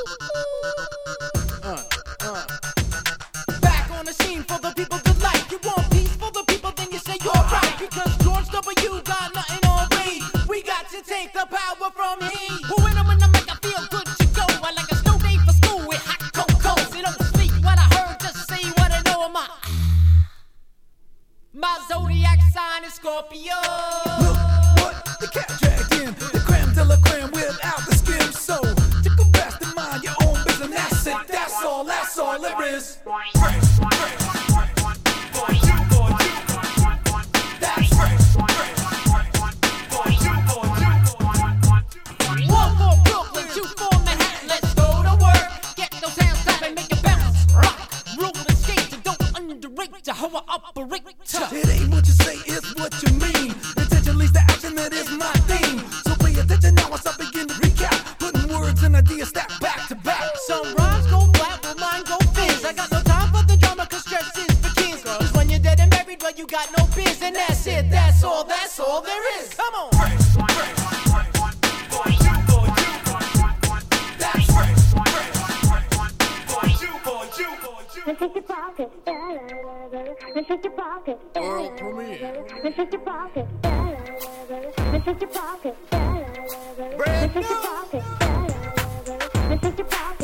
Back on the scene for the people to like. You want peace for the people, then you say you're right. Because George W. got nothing on me. We got to take the power from he. Who in them in the make I feel good to go. I like a snow day for school with hot cocoa. So don't speak what I heard, just say what I know. My zodiac sign is Scorpio. Look what the cat dragged in. The creme de la creme without the skim. So to go fast and mind your own business. That's it, that's all there is. One for Brooklyn, two for Manhattan. Let's go to work. Get those hands clapping, make it bounce, rock, roll and skate. And don't underrate how I operate. It ain't what you say, it's what you mean. Intention leads to action, that is my theme. So pay attention now as I begin to recap. Putting words and ideas stack back to back. Some rhymes go flat, but mine go fizz. I got no time for the drama, cause stress is for kids. Cause when you're dead and buried, well, you got no biz. And that's it, that's all there is. Come on. Let's shake your pocket. Let's shake your pocket. World premiere. Let's shake your pocket. Let's shake your pocket. Brand Let's shake your new. pocket. Let's shake your pocket.